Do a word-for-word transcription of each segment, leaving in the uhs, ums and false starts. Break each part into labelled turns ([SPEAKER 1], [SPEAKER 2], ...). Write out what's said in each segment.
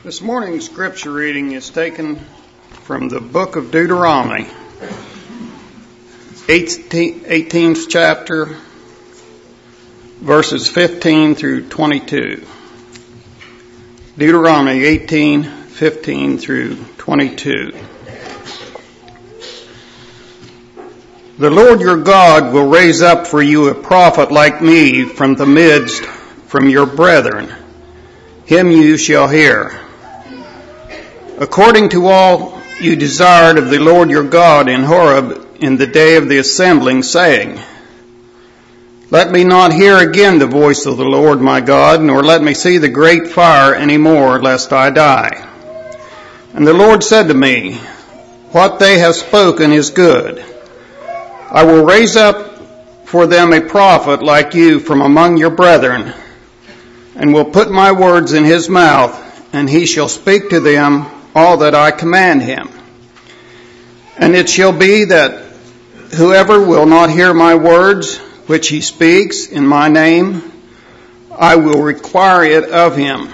[SPEAKER 1] This morning's scripture reading is taken from the book of Deuteronomy, eighteenth chapter, verses fifteen through twenty-two. Deuteronomy eighteen, fifteen through twenty-two. The Lord your God will raise up for you a prophet like me from the midst, from your brethren. Him you shall hear. According to all you desired of the Lord your God in Horeb in the day of the assembling, saying, Let me not hear again the voice of the Lord my God, nor let me see the great fire any more, lest I die. And the Lord said to me, What they have spoken is good. I will raise up for them a prophet like you from among your brethren, and will put my words in his mouth, and he shall speak to them all that I command him. And it shall be that whoever will not hear my words, which he speaks in my name, I will require it of him.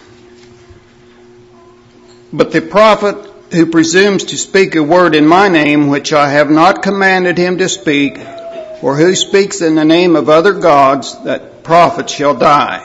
[SPEAKER 1] But the prophet who presumes to speak a word in my name, which I have not commanded him to speak, or who speaks in the name of other gods, that prophet shall die.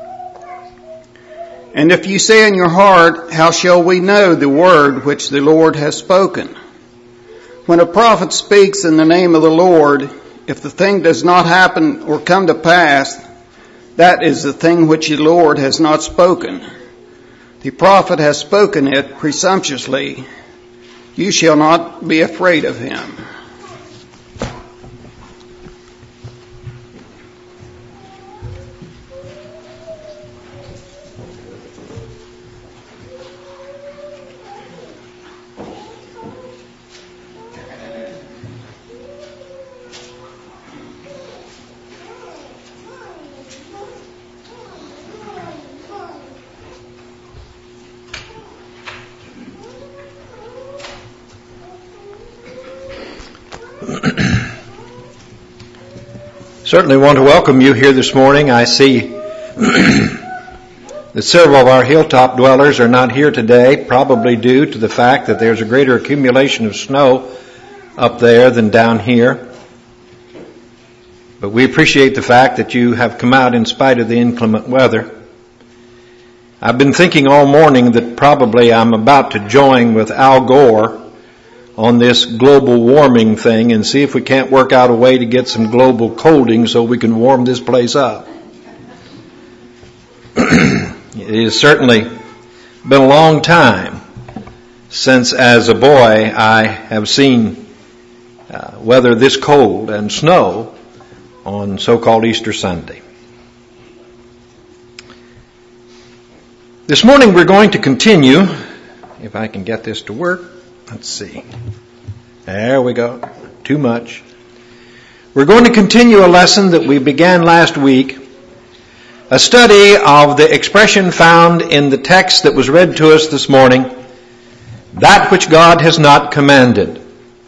[SPEAKER 1] And if you say in your heart, How shall we know the word which the Lord has spoken? When a prophet speaks in the name of the Lord, if the thing does not happen or come to pass, that is the thing which the Lord has not spoken. The prophet has spoken it presumptuously. You shall not be afraid of him.
[SPEAKER 2] Certainly want to welcome you here this morning. I see that several of our hilltop dwellers are not here today, probably due to the fact that there's a greater accumulation of snow up there than down here. But we appreciate the fact that you have come out in spite of the inclement weather. I've been thinking all morning that probably I'm about to join with Al Gore on this global warming thing and see if we can't work out a way to get some global colding so we can warm this place up. It has certainly been a long time since, as a boy, I have seen uh, weather this cold and snow on so-called Easter Sunday. This morning we're going to continue, if I can get this to work. Let's see. There we go. Too much. We're going to continue a lesson that we began last week, a study of the expression found in the text that was read to us this morning, that which God has not commanded.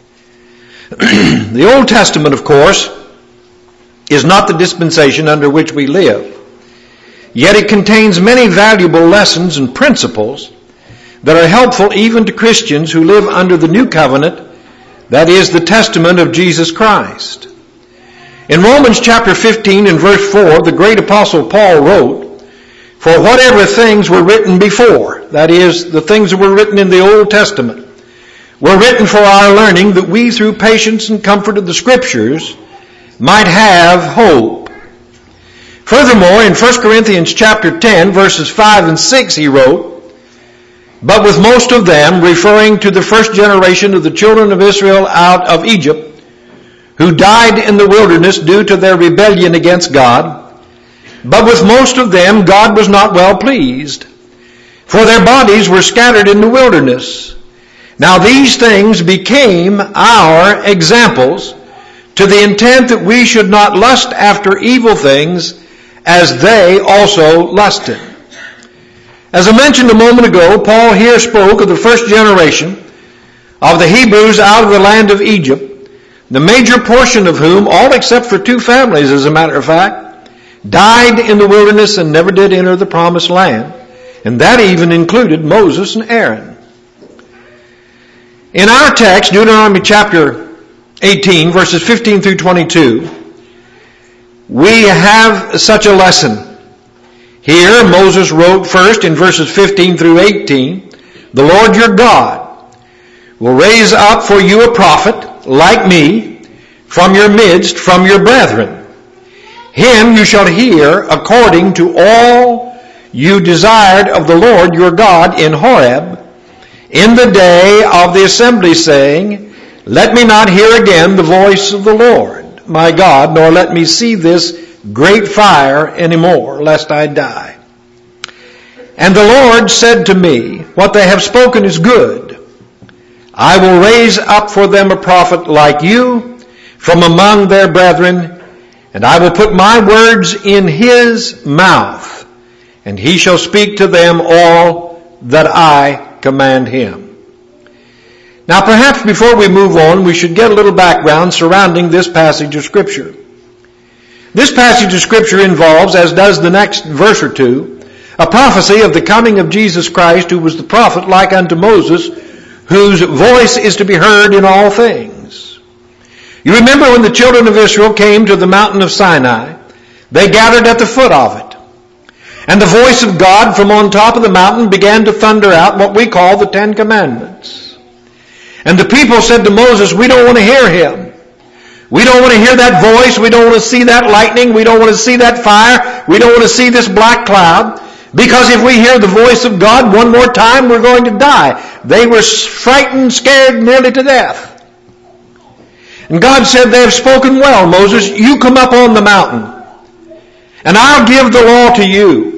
[SPEAKER 2] The Old Testament, of course, is not the dispensation under which we live, yet it contains many valuable lessons and principles that are helpful even to Christians who live under the new covenant, that is, the testament of Jesus Christ. In Romans chapter fifteen and verse four, the great apostle Paul wrote, For whatever things were written before, that is, the things that were written in the Old Testament, were written for our learning, that we through patience and comfort of the Scriptures might have hope. Furthermore, in First Corinthians chapter ten, verses five and six, he wrote, But with most of them, referring to the first generation of the children of Israel out of Egypt, who died in the wilderness due to their rebellion against God, but with most of them God was not well pleased, for their bodies were scattered in the wilderness. Now these things became our examples, to the intent that we should not lust after evil things, as they also lusted. As I mentioned a moment ago, Paul here spoke of the first generation of the Hebrews out of the land of Egypt, the major portion of whom, all except for two families as a matter of fact, died in the wilderness and never did enter the promised land. And that even included Moses and Aaron. In our text, Deuteronomy chapter eighteen, verses fifteen through twenty-two, we have such a lesson. Here, Moses wrote first in verses fifteen through eighteen, "The Lord your God will raise up for you a prophet like me from your midst, from your brethren. Him you shall hear according to all you desired of the Lord your God in Horeb, in the day of the assembly, saying, Let me not hear again the voice of the Lord my God, nor let me see this great fire any more, lest I die. And the Lord said to me, What they have spoken is good. I will raise up for them a prophet like you from among their brethren, and I will put my words in his mouth, and he shall speak to them all that I command him." Now perhaps before we move on, we should get a little background surrounding this passage of Scripture. This passage of Scripture involves, as does the next verse or two, a prophecy of the coming of Jesus Christ, who was the prophet like unto Moses, whose voice is to be heard in all things. You remember when the children of Israel came to the mountain of Sinai, they gathered at the foot of it. And the voice of God from on top of the mountain began to thunder out what we call the Ten Commandments. And the people said to Moses, "We don't want to hear him. We don't want to hear that voice. We don't want to see that lightning. We don't want to see that fire. We don't want to see this black cloud. Because if we hear the voice of God one more time, we're going to die." They were frightened, scared nearly to death. And God said, "They have spoken well, Moses. You come up on the mountain, and I'll give the law to you.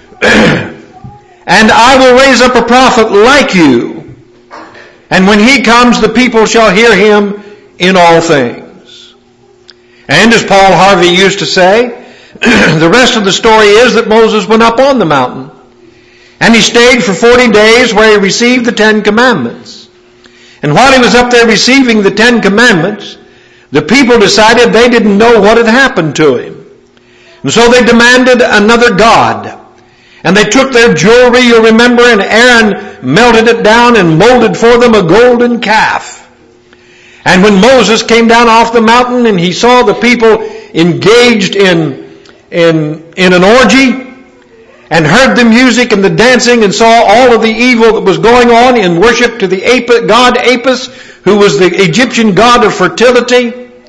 [SPEAKER 2] And I will raise up a prophet like you. And when he comes, the people shall hear him in all things." And as Paul Harvey used to say, the rest of the story is that Moses went up on the mountain. And he stayed for forty days where he received the Ten Commandments. And while he was up there receiving the Ten Commandments, the people decided they didn't know what had happened to him. And so they demanded another god. And they took their jewelry, you'll remember, and Aaron melted it down and molded for them a golden calf. And when Moses came down off the mountain and he saw the people engaged in, in, in an orgy, and heard the music and the dancing and saw all of the evil that was going on in worship to the god Apis, who was the Egyptian god of fertility,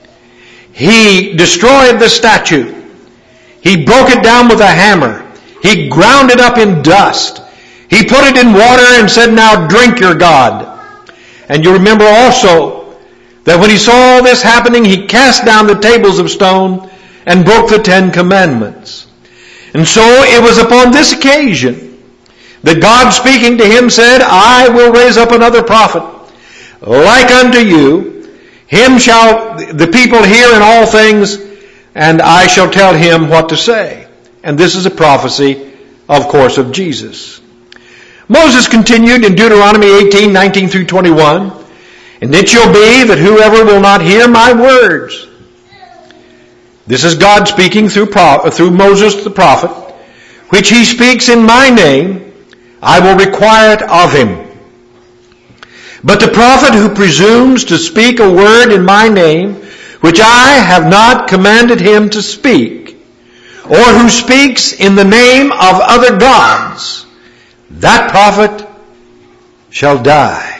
[SPEAKER 2] he destroyed the statue. He broke it down with a hammer. He ground it up in dust. He put it in water and said, "Now drink your God." And you remember also that when he saw all this happening, he cast down the tables of stone and broke the Ten Commandments. And so it was upon this occasion that God, speaking to him, said, "I will raise up another prophet like unto you. Him shall the people hear in all things, and I shall tell him what to say." And this is a prophecy, of course, of Jesus. Moses continued in Deuteronomy eighteen, nineteen through twenty-one, "And it shall be that whoever will not hear my words," this is God speaking through, through Moses the prophet, "which he speaks in my name, I will require it of him. But the prophet who presumes to speak a word in my name, which I have not commanded him to speak, or who speaks in the name of other gods, that prophet shall die."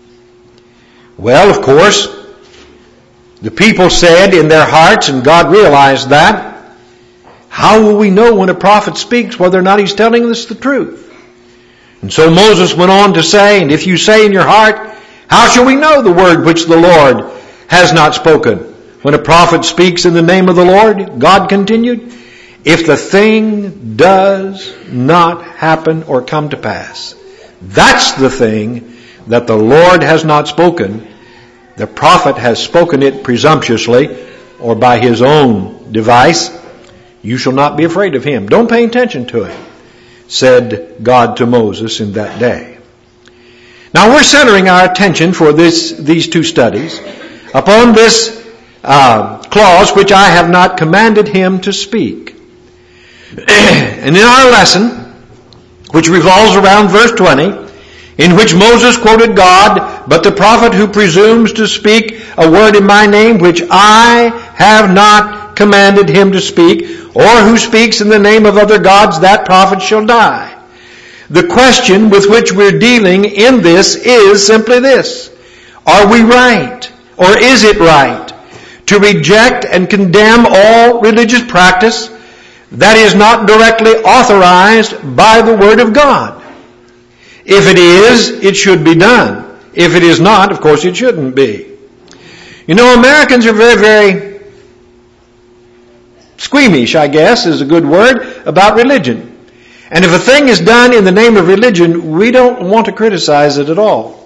[SPEAKER 2] Well, of course, the people said in their hearts, and God realized that, how will we know when a prophet speaks whether or not he's telling us the truth? And so Moses went on to say, "And if you say in your heart, how shall we know the word which the Lord has not spoken? When a prophet speaks in the name of the Lord," God continued, "if the thing does not happen or come to pass, that's the thing that the Lord has not spoken. The prophet has spoken it presumptuously or by his own device. You shall not be afraid of him. Don't pay attention to him," said God to Moses in that day. Now we're centering our attention for this, these two studies upon this uh, clause, "which I have not commanded him to speak." And in our lesson, which revolves around verse twenty, in which Moses quoted God, "But the prophet who presumes to speak a word in my name, which I have not commanded him to speak, or who speaks in the name of other gods, that prophet shall die." The question with which we're dealing in this is simply this: are we right, or is it right, to reject and condemn all religious practice that is not directly authorized by the Word of God? If it is, it should be done. If it is not, of course it shouldn't be. You know, Americans are very, very squeamish, I guess is a good word, about religion. And if a thing is done in the name of religion, we don't want to criticize it at all.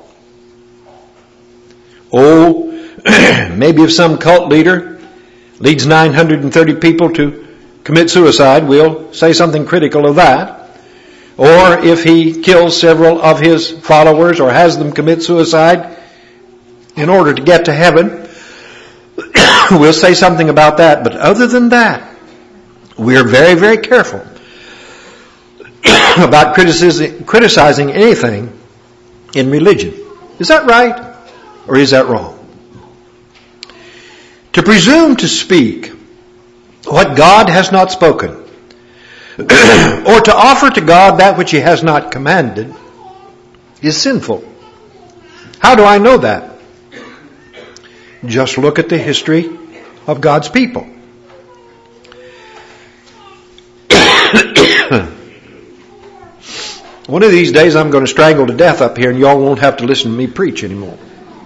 [SPEAKER 2] Oh, maybe if some cult leader leads nine hundred thirty people to commit suicide, we'll say something critical of that. Or if he kills several of his followers or has them commit suicide in order to get to heaven, we'll say something about that. But other than that, we're very, very careful about criticizing, criticizing anything in religion. Is that right, or is that wrong? To presume to speak what God has not spoken, or to offer to God that which he has not commanded, is sinful. How do I know that? Just look at the history of God's people. One of these days I'm going to strangle to death up here and y'all won't have to listen to me preach anymore.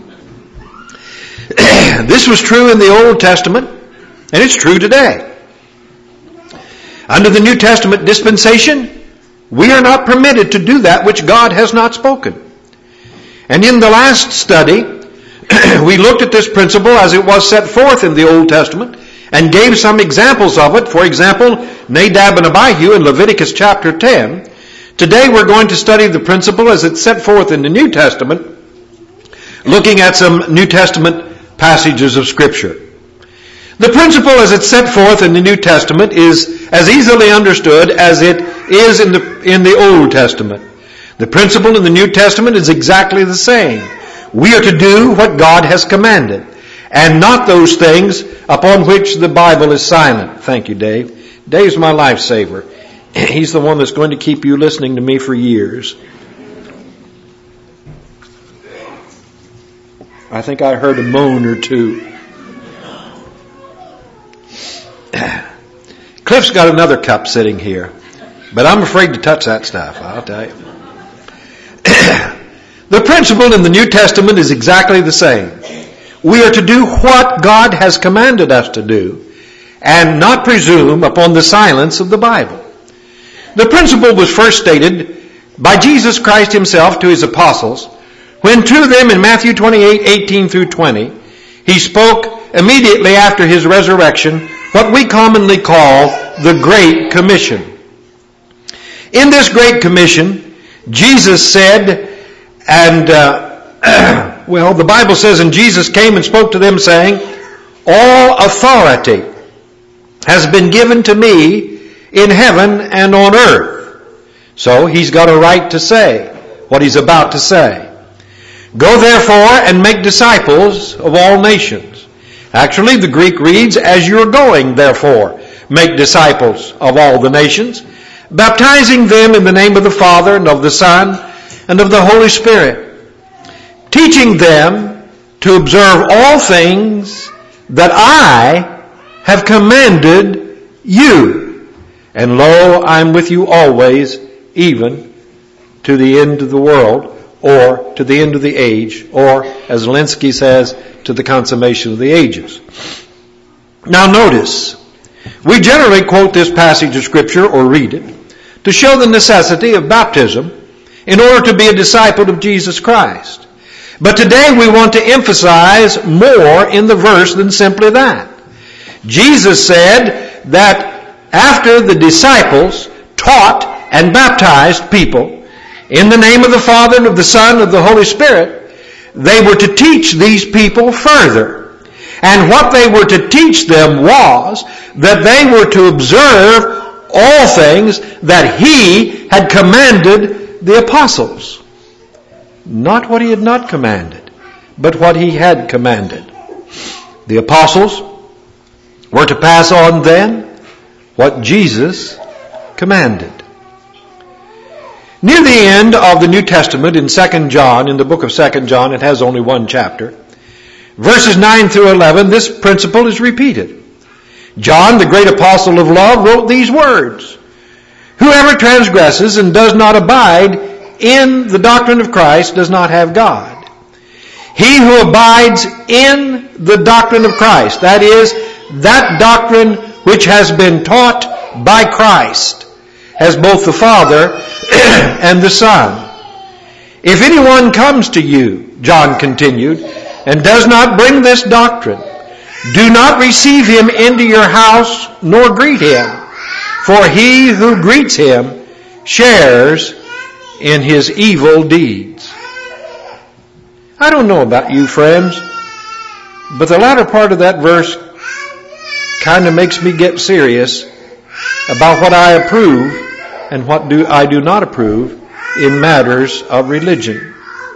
[SPEAKER 2] This was true in the Old Testament, and it's true today. Under the New Testament dispensation, we are not permitted to do that which God has not spoken. And in the last study, we looked at this principle as it was set forth in the Old Testament and gave some examples of it. For example, Nadab and Abihu in Leviticus chapter ten. Today we're going to study the principle as it's set forth in the New Testament, looking at some New Testament passages of Scripture. The principle as it's set forth in the New Testament is as easily understood as it is in the, in the Old Testament. The principle in the New Testament is exactly the same. We are to do what God has commanded, and not those things upon which the Bible is silent. Thank you, Dave. Dave's my lifesaver. He's the one that's going to keep you listening to me for years. I think I heard a moan or two. Cliff's got another cup sitting here, but I'm afraid to touch that stuff, I'll tell you. The principle in the New Testament is exactly the same. We are to do what God has commanded us to do and not presume upon the silence of the Bible. The principle was first stated by Jesus Christ himself to his apostles when to them in Matthew twenty-eight, eighteen through twenty, he spoke immediately after his resurrection what we commonly call the Great Commission. In this Great Commission, Jesus said, and uh, well, the Bible says, and Jesus came and spoke to them saying, "All authority has been given to me in heaven and on earth." So he's got a right to say what he's about to say. "Go therefore and make disciples of all nations." Actually, the Greek reads, "As you're going, therefore, make disciples of all the nations, baptizing them in the name of the Father and of the Son and of the Holy Spirit, teaching them to observe all things that I have commanded you. And lo, I'm with you always, even to the end of the world," or to the end of the age, or, as Linsky says, to the consummation of the ages. Now notice, we generally quote this passage of Scripture, or read it, to show the necessity of baptism in order to be a disciple of Jesus Christ. But today we want to emphasize more in the verse than simply that. Jesus said that after the disciples taught and baptized people in the name of the Father and of the Son and of the Holy Spirit, they were to teach these people further. And what they were to teach them was that they were to observe all things that he had commanded the apostles. Not what he had not commanded, but what he had commanded. The apostles were to pass on then what Jesus commanded. Near the end of the New Testament in Second John, in the book of Second John, it has only one chapter, verses nine through eleven, this principle is repeated. John, the great apostle of love, wrote these words: "Whoever transgresses and does not abide in the doctrine of Christ does not have God. He who abides in the doctrine of Christ," that is, that doctrine which has been taught by Christ, has both the Father and the Son. "If anyone comes to you," John continued, "and does not bring this doctrine, do not receive him into your house nor greet him, for he who greets him shares in his evil deeds." I don't know about you, friends, but the latter part of that verse kind of makes me get serious about what I approve and what do I do not approve in matters of religion.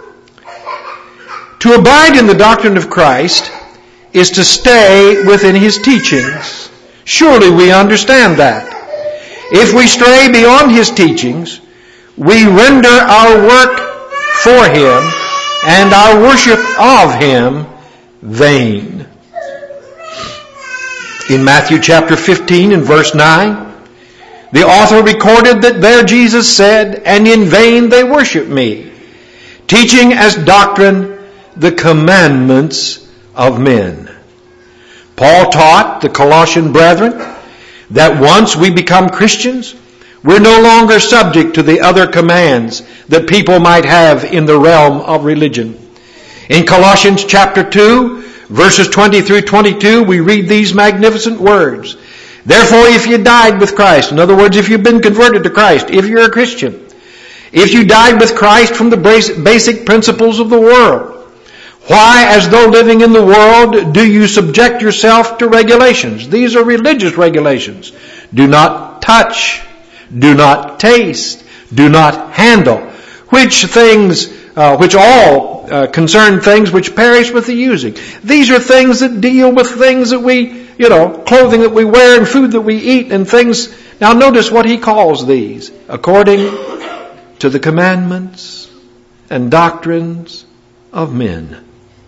[SPEAKER 2] To abide in the doctrine of Christ is to stay within his teachings. Surely we understand that. If we stray beyond his teachings, we render our work for him and our worship of him vain. In Matthew chapter fifteen and verse nine, the author recorded that there Jesus said, "And in vain they worship me, teaching as doctrine the commandments of men." Paul taught the Colossian brethren that once we become Christians, we're no longer subject to the other commands that people might have in the realm of religion. In Colossians chapter two, verses twenty through twenty-two, we read these magnificent words: "Therefore, if you died with Christ," in other words, if you've been converted to Christ, if you're a Christian, if you died with Christ from the basic principles of the world, why, as though living in the world, do you subject yourself to regulations? These are religious regulations. Do not touch, do not taste, do not handle, which things, uh, which all uh, concern things which perish with the using. These are things that deal with things that we, you know, clothing that we wear and food that we eat and things. Now notice what he calls these: according to the commandments and doctrines of men.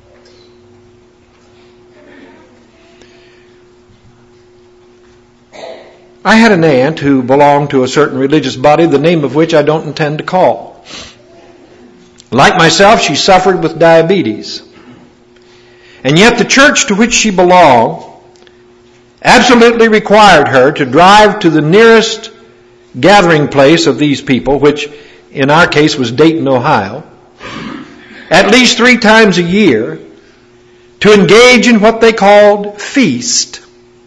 [SPEAKER 2] I had an aunt who belonged to a certain religious body, the name of which I don't intend to call. Like myself, she suffered with diabetes. And yet the church to which she belonged absolutely required her to drive to the nearest gathering place of these people, which in our case was Dayton, Ohio, at least three times a year to engage in what they called feast.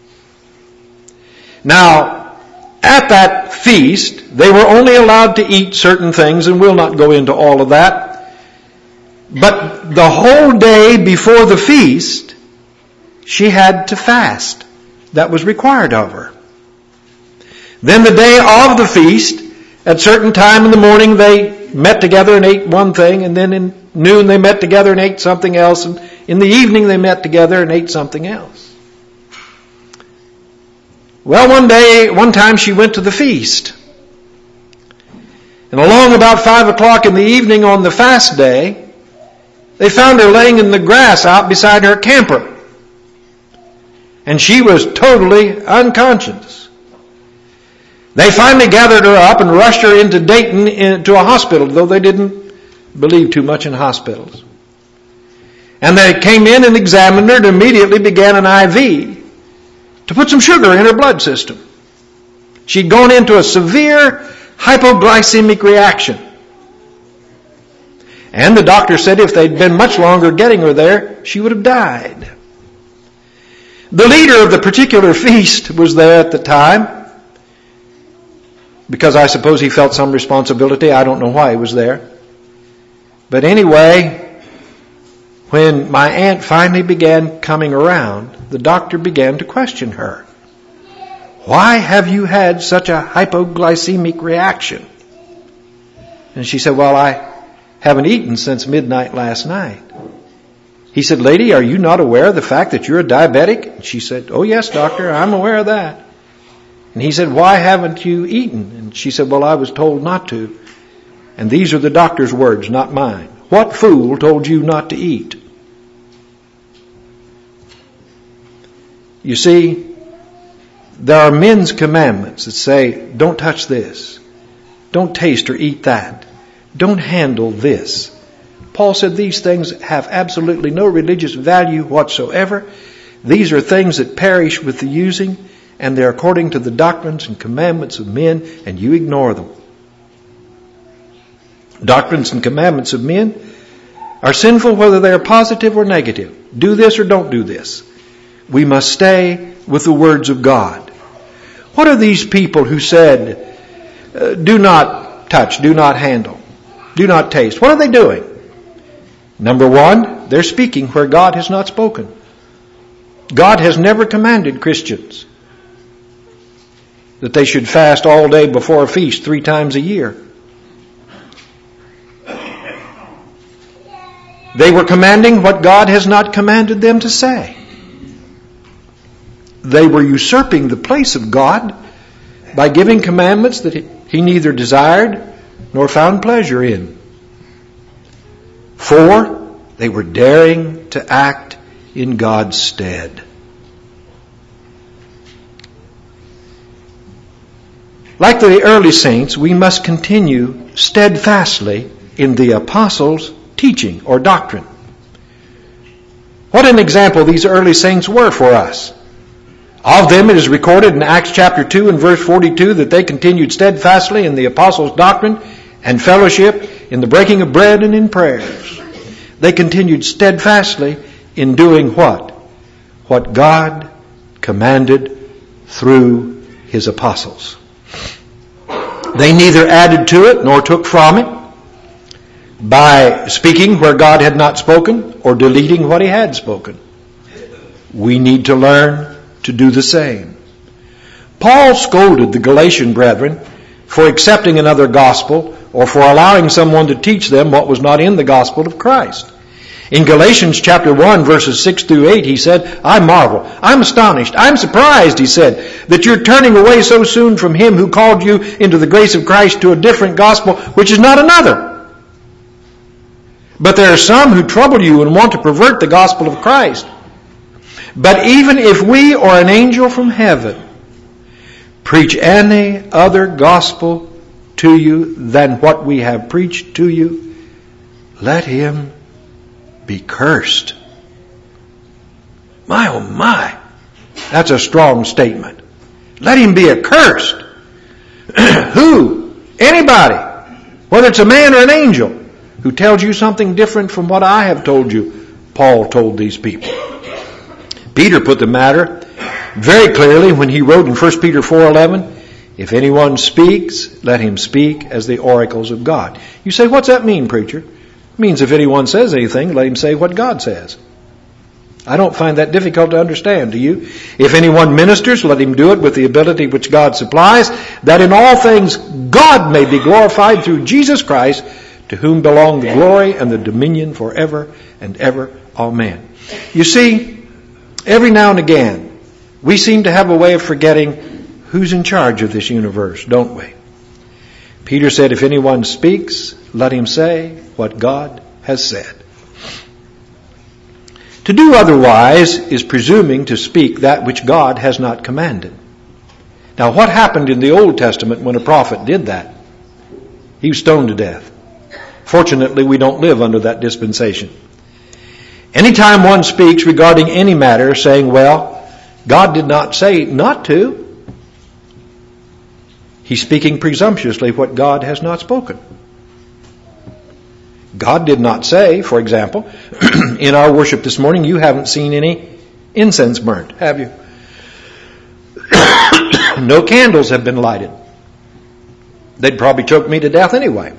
[SPEAKER 2] Now, at that feast, they were only allowed to eat certain things, and we'll not go into all of that. But the whole day before the feast, she had to fast. That was required of her. Then the day of the feast, at a certain time in the morning, they met together and ate one thing, and then in noon they met together and ate something else, and in the evening they met together and ate something else. Well, one day, one time she went to the feast. And along about five o'clock in the evening on the fast day, they found her laying in the grass out beside her camper. And she was totally unconscious. They finally gathered her up and rushed her into Dayton into a hospital, though they didn't believe too much in hospitals. And they came in and examined her and immediately began an I V to put some sugar in her blood system. She'd gone into a severe hypoglycemic reaction. And the doctor said if they'd been much longer getting her there, she would have died. The leader of the particular feast was there at the time, because I suppose he felt some responsibility. I don't know why he was there. But anyway, when my aunt finally began coming around, the doctor began to question her. why have you had such a hypoglycemic reaction? And she said, well, I haven't eaten since midnight last night. He said, lady, are you not aware of the fact that you're a diabetic? And she said, oh yes, doctor, I'm aware of that. And he said, why haven't you eaten? And she said, well, I was told not to. And these are the doctor's words, not mine. What fool told you not to eat? You see, there are men's commandments that say, don't touch this. Don't taste or eat that. Don't handle this. Paul said these things have absolutely no religious value whatsoever. These are things that perish with the using, and they're according to the doctrines and commandments of men, and you ignore them. Doctrines and commandments of men are sinful whether they are positive or negative. Do this or don't do this. We must stay with the words of God. What are these people who said, uh, do not touch, do not handle, do not taste? What are they doing? Number one, they're speaking where God has not spoken. God has never commanded Christians that they should fast all day before a feast three times a year. They were commanding what God has not commanded them to say. They were usurping the place of God by giving commandments that he neither desired nor found pleasure in. Four, they were daring to act in God's stead. Like the early saints, we must continue steadfastly in the apostles' teaching or doctrine. What an example these early saints were for us. Of them it is recorded in Acts chapter two and verse forty-two that they continued steadfastly in the apostles' doctrine and fellowship, in the breaking of bread and in prayers. They continued steadfastly in doing what? What God commanded through His apostles. They neither added to it nor took from it by speaking where God had not spoken or deleting what He had spoken. We need to learn to do the same. Paul scolded the Galatian brethren for accepting another gospel or for allowing someone to teach them what was not in the gospel of Christ. In Galatians chapter one, verses six through eight, he said, I marvel, I'm astonished, I'm surprised, he said, that you're turning away so soon from Him who called you into the grace of Christ to a different gospel, which is not another. But there are some who trouble you and want to pervert the gospel of Christ. But even if we or an angel from heaven preach any other gospel to you than what we have preached to you, let him be cursed. My, oh my, that's a strong statement. Let him be accursed. Who? Anybody, whether it's a man or an angel, who tells you something different from what I have told you, Paul told these people. Peter put the matter very clearly when he wrote in First Peter four eleven, if anyone speaks, let him speak as the oracles of God. You say, what's that mean, preacher? It means if anyone says anything, let him say what God says. I don't find that difficult to understand, do you? If anyone ministers, let him do it with the ability which God supplies, that in all things God may be glorified through Jesus Christ, to whom belong the glory and the dominion forever and ever. Amen. You see, every now and again, we seem to have a way of forgetting who's in charge of this universe, don't we? Peter said, if anyone speaks, let him say what God has said. To do otherwise is presuming to speak that which God has not commanded. Now, what happened in the Old Testament when a prophet did that? He was stoned to death. Fortunately, we don't live under that dispensation. Anytime one speaks regarding any matter saying, well, God did not say not to, he's speaking presumptuously what God has not spoken. God did not say, for example, in our worship this morning, you haven't seen any incense burnt, have you? No candles have been lighted. They'd probably choke me to death anyway.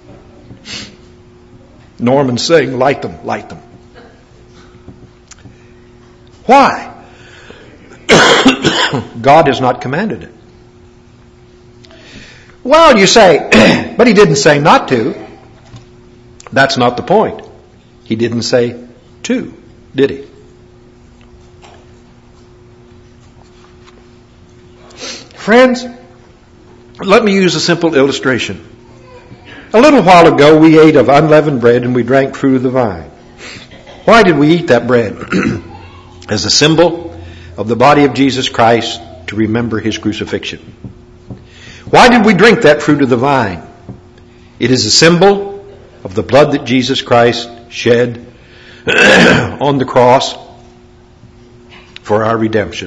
[SPEAKER 2] Norman's saying, light them, light them. Why? God has not commanded it. Well, you say, but he didn't say not to. That's not the point. He didn't say to, did he? Friends, let me use a simple illustration. A little while ago, we ate of unleavened bread and we drank fruit of the vine. Why did we eat that bread? As a symbol of the body of Jesus Christ to remember his crucifixion. Why did we drink that fruit of the vine? It is a symbol of the blood that Jesus Christ shed on the cross for our redemption.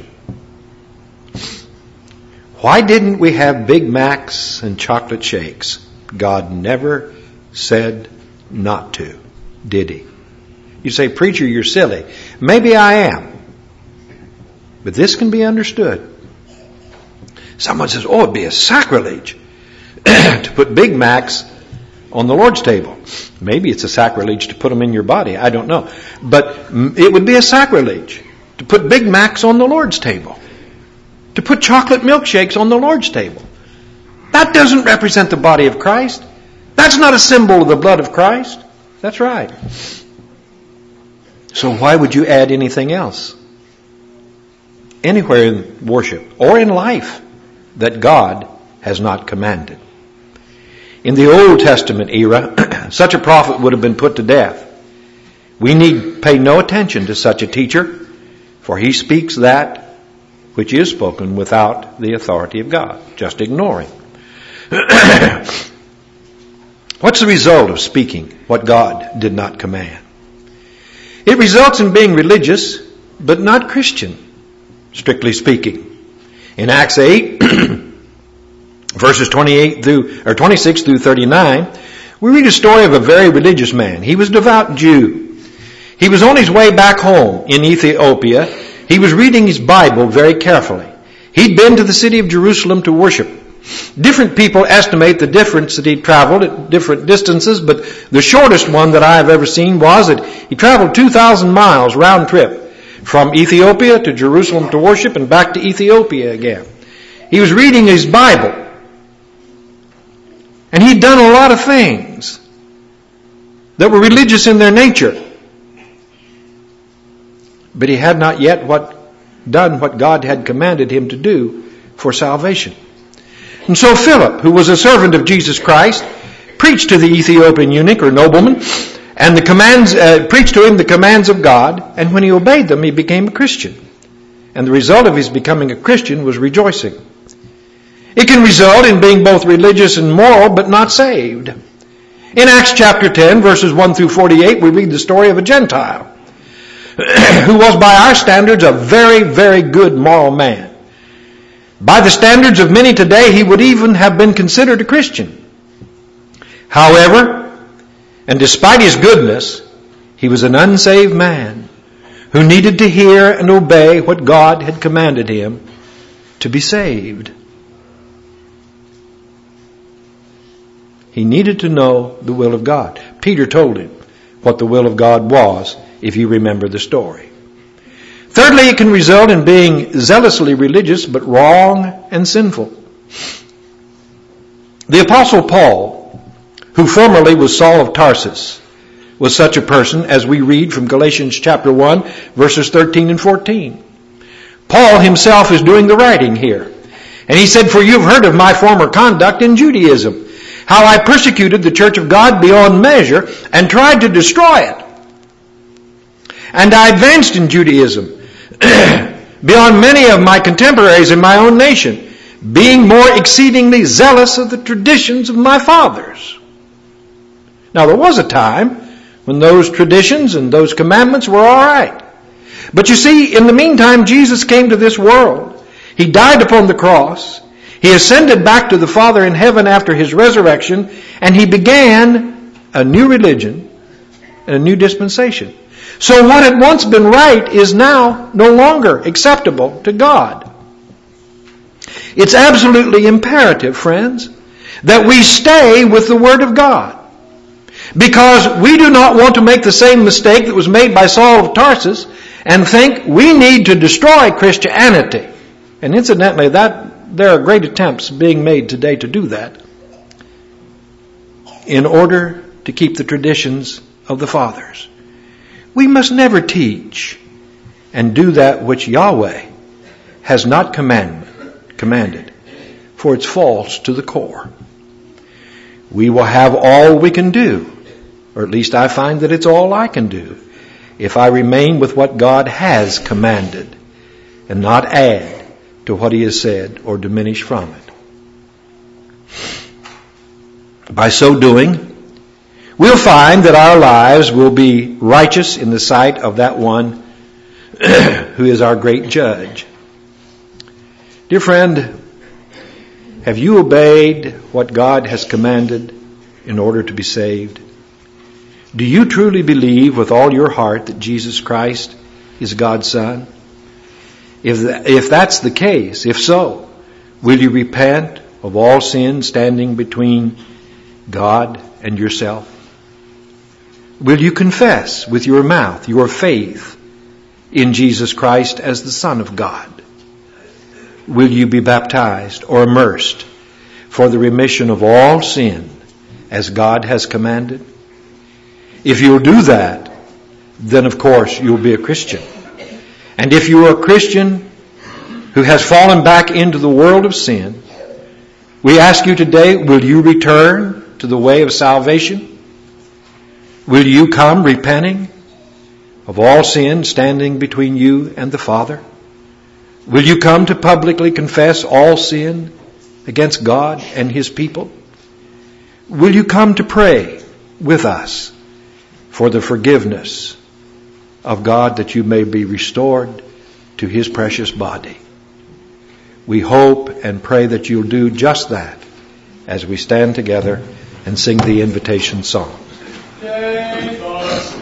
[SPEAKER 2] Why didn't we have Big Macs and chocolate shakes? God never said not to, did he? You say, preacher, you're silly. Maybe I am. But this can be understood. Someone says, oh, it'd be a sacrilege to put Big Macs on the Lord's table. Maybe it's a sacrilege to put them in your body. I don't know. But it would be a sacrilege to put Big Macs on the Lord's table. To put chocolate milkshakes on the Lord's table. That doesn't represent the body of Christ. That's not a symbol of the blood of Christ. That's right. So why would you add anything else? Anywhere in worship or in life that God has not commanded. In the Old Testament era, such a prophet would have been put to death. We need pay no attention to such a teacher, for he speaks that which is spoken without the authority of God. Just ignore him. What's the result of speaking what God did not command? It results in being religious, but not Christian, strictly speaking. In Acts eight, verses twenty-eight through, or twenty-six through thirty-nine, we read a story of a very religious man. He was a devout Jew. He was on his way back home in Ethiopia. He was reading his Bible very carefully. He'd been to the city of Jerusalem to worship. Different people estimate the difference that he traveled at different distances, but the shortest one that I have ever seen was that he traveled two thousand miles round trip from Ethiopia to Jerusalem to worship and back to Ethiopia again. He was reading his Bible. And he'd done a lot of things that were religious in their nature. But he had not yet what, done what God had commanded him to do for salvation. And so Philip, who was a servant of Jesus Christ, preached to the Ethiopian eunuch or nobleman, and the commands, uh, preached to him the commands of God, and when he obeyed them, he became a Christian. And the result of his becoming a Christian was rejoicing. It can result in being both religious and moral, but not saved. In Acts chapter ten, verses one through forty-eight, we read the story of a Gentile who was by our standards a very, very good moral man. By the standards of many today, he would even have been considered a Christian. However, and despite his goodness, he was an unsaved man who needed to hear and obey what God had commanded him to be saved. He needed to know the will of God. Peter told him what the will of God was, if you remember the story. Thirdly, it can result in being zealously religious, but wrong and sinful. The Apostle Paul, who formerly was Saul of Tarsus, was such a person, as we read from Galatians chapter one, verses thirteen and fourteen. Paul himself is doing the writing here. And he said, "For you have heard of my former conduct in Judaism, how I persecuted the church of God beyond measure and tried to destroy it. And I advanced in Judaism beyond many of my contemporaries in my own nation, being more exceedingly zealous of the traditions of my fathers." Now there was a time when those traditions and those commandments were all right. But you see, in the meantime, Jesus came to this world. He died upon the cross. He ascended back to the Father in heaven after his resurrection, and he began a new religion and a new dispensation. So what had once been right is now no longer acceptable to God. It's absolutely imperative, friends, that we stay with the Word of God. Because we do not want to make the same mistake that was made by Saul of Tarsus and think we need to destroy Christianity And incidentally, that there are great attempts being made today to do that in order to keep the traditions of the fathers. We must never teach and do that which Yahweh has not command, commanded, for it's false to the core. We will have all we can do, or at least I find that it's all I can do, if I remain with what God has commanded and not add to what He has said or diminish from it. By so doing, we'll find that our lives will be righteous in the sight of that one who is our great judge. Dear friend, have you obeyed what God has commanded in order to be saved? Do you truly believe with all your heart that Jesus Christ is God's Son? If, if that's the case, if so, will you repent of all sin standing between God and yourself? Will you confess with your mouth your faith in Jesus Christ as the Son of God? Will you be baptized or immersed for the remission of all sin as God has commanded? If you'll do that, then of course you'll be a Christian. And if you are a Christian who has fallen back into the world of sin, we ask you today, will you return to the way of salvation? Will you come repenting of all sin standing between you and the Father? Will you come to publicly confess all sin against God and His people? Will you come to pray with us for the forgiveness of God, that you may be restored to His precious body? We hope and pray that you'll do just that as we stand together and sing the invitation song.